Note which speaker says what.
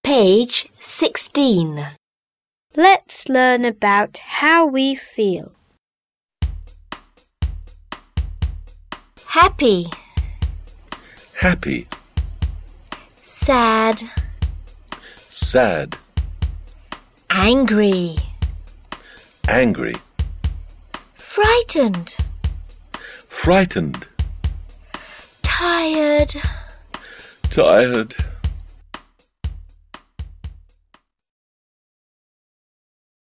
Speaker 1: Page 16.
Speaker 2: Let's learn about how we feel.
Speaker 1: Happy,
Speaker 3: Happy,
Speaker 1: sad,
Speaker 3: sad,
Speaker 1: angry,
Speaker 3: angry,
Speaker 1: frightened,
Speaker 3: frightened,
Speaker 1: tired,
Speaker 3: tired,